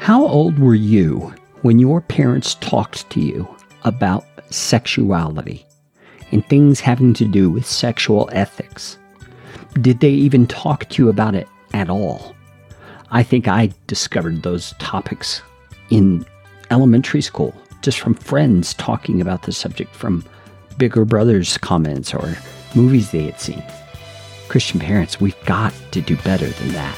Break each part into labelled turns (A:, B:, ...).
A: How old were you when your parents talked to you about sexuality and things having to do with sexual ethics? Did they even talk to you about it at all? I think I discovered those topics in elementary school, just from friends talking about the subject from bigger brothers' comments or movies they had seen. Christian parents, we've got to do better than that.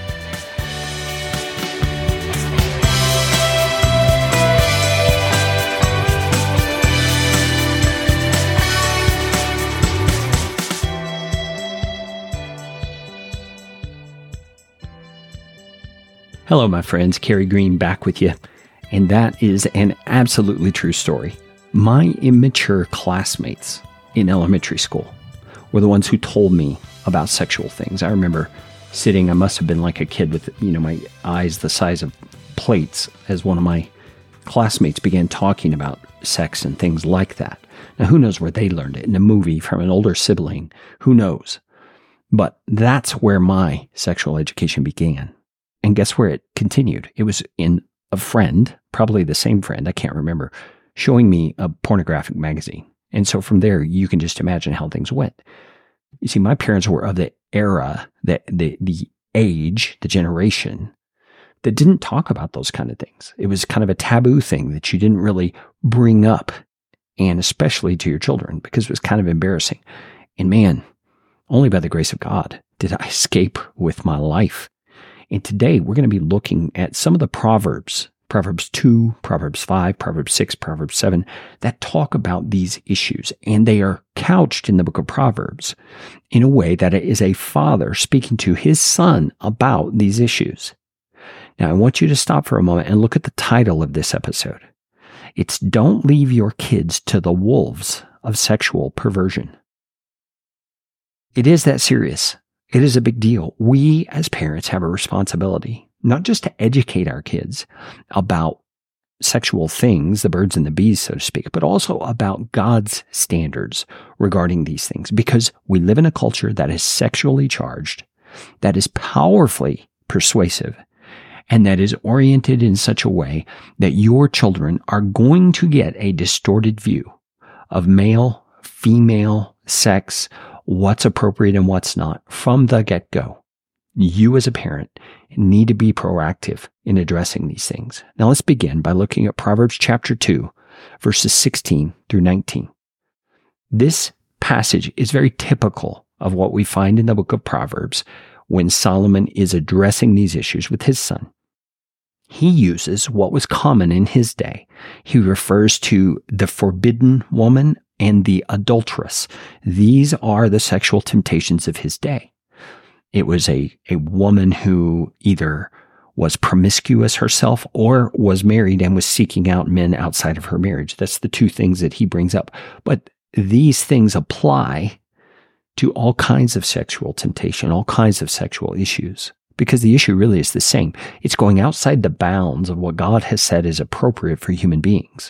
A: Hello, my friends. Kerry Green back with you. And that is an absolutely true story. My immature classmates in elementary school were the ones who told me about sexual things. I remember sitting, I must have been like a kid with, my eyes the size of plates as one of my classmates began talking about sex and things like that. Now, who knows where they learned it? In a movie from an older sibling? Who knows? But that's where my sexual education began. And guess where it continued? It was in a friend, probably the same friend, I can't remember, showing me a pornographic magazine. And so from there, you can just imagine how things went. You see, my parents were of the era, the age, the generation that didn't talk about those kind of things. It was kind of a taboo thing that you didn't really bring up, and especially to your children, because it was kind of embarrassing. And man, only by the grace of God did I escape with my life. And today we're going to be looking at some of the Proverbs, Proverbs 2, Proverbs 5, Proverbs 6, Proverbs 7, that talk about these issues. And they are couched in the book of Proverbs in a way that it is a father speaking to his son about these issues. Now, I want you to stop for a moment and look at the title of this episode. It's Don't Leave Your Kids to the Wolves of Sexual Perversion. It is that serious. It is a big deal. We as parents have a responsibility, not just to educate our kids about sexual things, the birds and the bees, so to speak, but also about God's standards regarding these things, because we live in a culture that is sexually charged, that is powerfully persuasive, and that is oriented in such a way that your children are going to get a distorted view of male, female, sex, what's appropriate and what's not from the get-go. You as a parent need to be proactive in addressing these things. Now let's begin by looking at Proverbs chapter 2, verses 16 through 19. This passage is very typical of what we find in the book of Proverbs when Solomon is addressing these issues with his son. He uses what was common in his day. He refers to the forbidden woman and the adulteress. These are the sexual temptations of his day. It was a woman who either was promiscuous herself or was married and was seeking out men outside of her marriage. That's the two things that he brings up. But these things apply to all kinds of sexual temptation, all kinds of sexual issues, because the issue really is the same. It's going outside the bounds of what God has said is appropriate for human beings.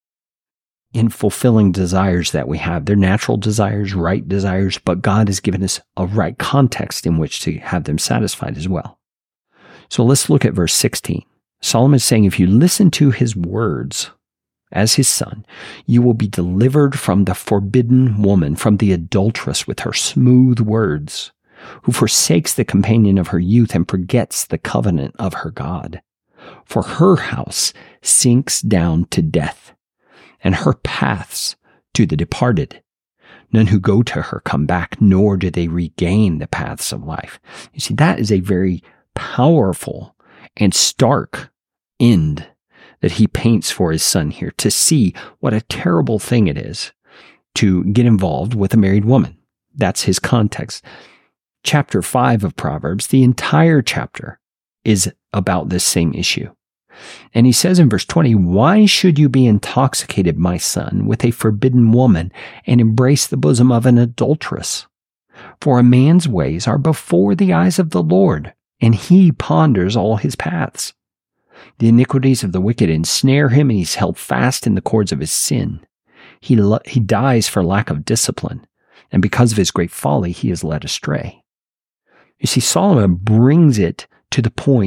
A: In fulfilling desires that we have. They're natural desires, right desires, but God has given us a right context in which to have them satisfied as well. So let's look at verse 16. Solomon is saying, if you listen to his words as his son, you will be delivered from the forbidden woman, from the adulteress with her smooth words, who forsakes the companion of her youth and forgets the covenant of her God. For her house sinks down to death, and her paths to the departed. None who go to her come back, nor do they regain the paths of life. You see, that is a very powerful and stark end that he paints for his son here, to see what a terrible thing it is to get involved with a married woman. That's his context. Chapter 5 of Proverbs, the entire chapter is about this same issue. And he says in verse 20, why should you be intoxicated, my son, with a forbidden woman and embrace the bosom of an adulteress? For a man's ways are before the eyes of the Lord, and he ponders all his paths. The iniquities of the wicked ensnare him, and he's held fast in the cords of his sin. He dies for lack of discipline, and because of his great folly, he is led astray. You see, Solomon brings it to the point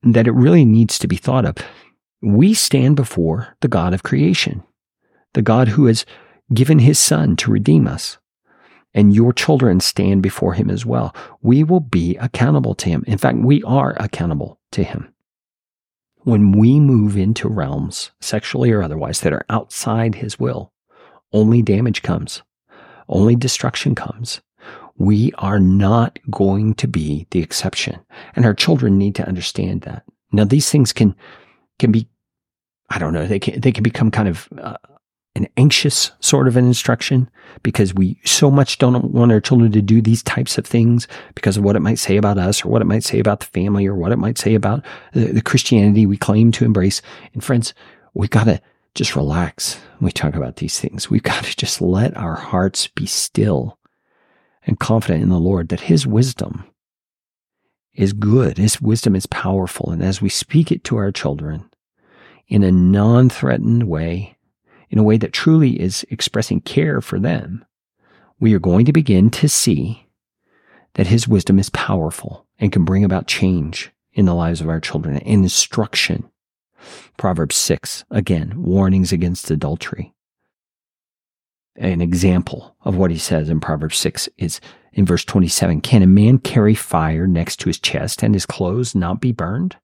A: that it really needs to be thought of. We stand before the God of creation, the God who has given his Son to redeem us. And your children stand before him as well. We will be accountable to him. In fact, we are accountable to him. When we move into realms, sexually or otherwise, that are outside his will, only damage comes, only destruction comes. We are not going to be the exception. And our children need to understand that. Now, these things can be, I don't know, they can become kind of an anxious sort of an instruction, because we so much don't want our children to do these types of things because of what it might say about us, or what it might say about the family, or what it might say about the Christianity we claim to embrace. And friends, we've got to just relax when we talk about these things. We've got to just let our hearts be still and confident in the Lord that his wisdom is good. His wisdom is powerful. And as we speak it to our children in a non-threatened way, in a way that truly is expressing care for them, we are going to begin to see that his wisdom is powerful and can bring about change in the lives of our children and instruction. Proverbs 6, again, warnings against adultery. An example of what he says in Proverbs 6 is in verse 27, can a man carry fire next to his chest and his clothes not be burned?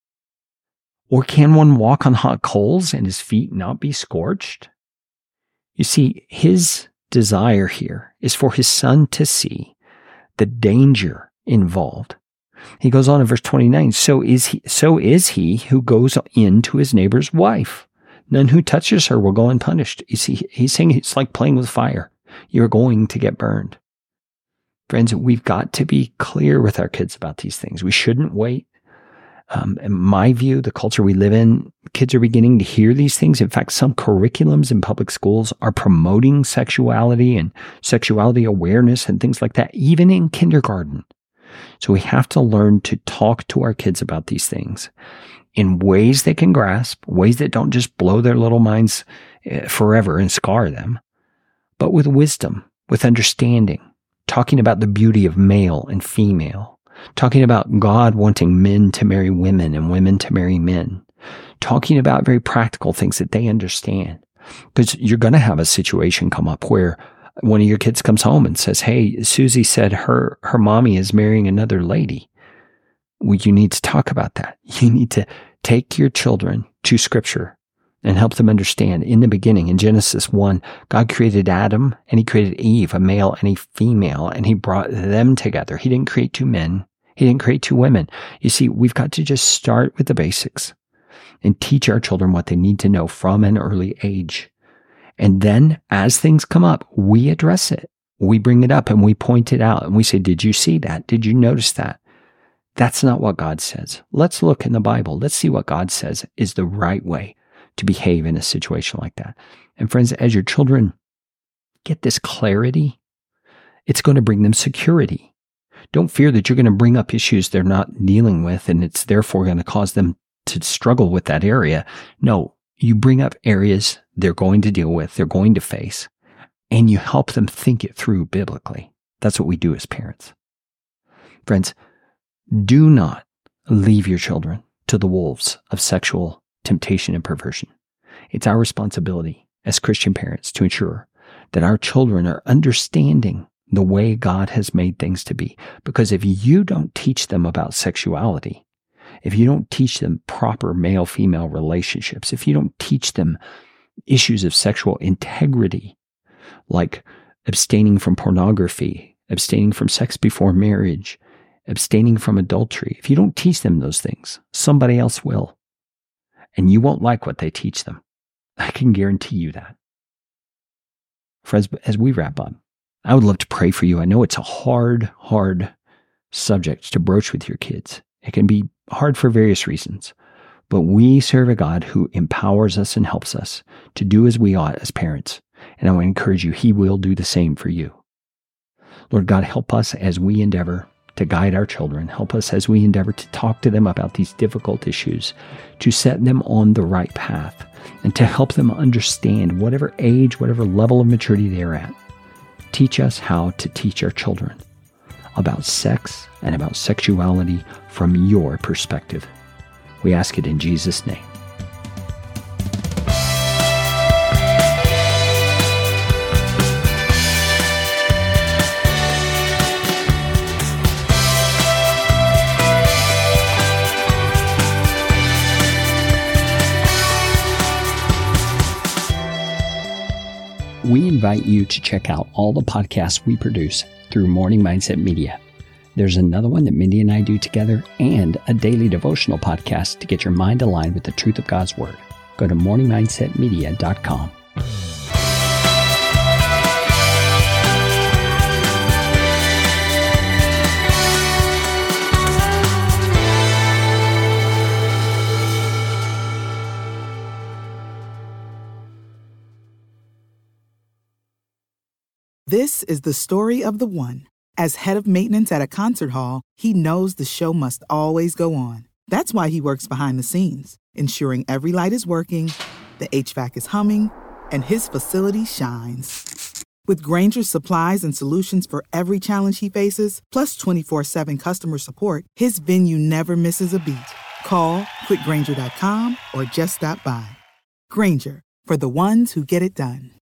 A: Or can one walk on hot coals and his feet not be scorched? You see, his desire here is for his son to see the danger involved. He goes on in verse 29, so is he who goes in to his neighbor's wife. None who touches her will go unpunished. You see, he's saying it's like playing with fire. You're going to get burned. Friends, we've got to be clear with our kids about these things. We shouldn't wait. In my view, the culture we live in, kids are beginning to hear these things. In fact, some curriculums in public schools are promoting sexuality and sexuality awareness and things like that, even in kindergarten. So we have to learn to talk to our kids about these things in ways they can grasp, ways that don't just blow their little minds forever and scar them, but with wisdom, with understanding, talking about the beauty of male and female, talking about God wanting men to marry women and women to marry men, talking about very practical things that they understand. Because you're going to have a situation come up where one of your kids comes home and says, hey, Susie said her mommy is marrying another lady. Well, you need to talk about that. You need to take your children to Scripture and help them understand. In the beginning, in Genesis 1, God created Adam and he created Eve, a male and a female, and he brought them together. He didn't create two men. He didn't create two women. You see, we've got to just start with the basics and teach our children what they need to know from an early age. And then as things come up, we address it. We bring it up and we point it out and we say, did you see that? Did you notice that? That's not what God says. Let's look in the Bible. Let's see what God says is the right way to behave in a situation like that. And friends, as your children get this clarity, it's going to bring them security. Don't fear that you're going to bring up issues they're not dealing with and it's therefore going to cause them to struggle with that area. No, you bring up areas they're going to deal with, they're going to face, and you help them think it through biblically. That's what we do as parents. Friends, do not leave your children to the wolves of sexual temptation and perversion. It's our responsibility as Christian parents to ensure that our children are understanding the way God has made things to be. Because if you don't teach them about sexuality, if you don't teach them proper male-female relationships, if you don't teach them issues of sexual integrity, like abstaining from pornography, abstaining from sex before marriage, abstaining from adultery, if you don't teach them those things, somebody else will. And you won't like what they teach them. I can guarantee you that. Friends, as we wrap up, I would love to pray for you. I know it's a hard subject to broach with your kids. It can be hard for various reasons, but we serve a God who empowers us and helps us to do as we ought as parents. And I want to encourage you, he will do the same for you. Lord God, help us as we endeavor to guide our children. Help us as we endeavor to talk to them about these difficult issues, to set them on the right path, and to help them understand whatever age, whatever level of maturity they're at. Teach us how to teach our children about sex and about sexuality from your perspective. We ask it in Jesus' name. We invite you to check out all the podcasts we produce through Morning Mindset Media. There's another one that Mindy and I do together and a daily devotional podcast to get your mind aligned with the truth of God's Word. Go to morningmindsetmedia.com.
B: This is the story of the one. As head of maintenance at a concert hall, he knows the show must always go on. That's why he works behind the scenes, ensuring every light is working, the HVAC is humming, and his facility shines. With Grainger's supplies and solutions for every challenge he faces, plus 24/7 customer support, his venue never misses a beat. Call quickgrainger.com or just stop by. Grainger, for the ones who get it done.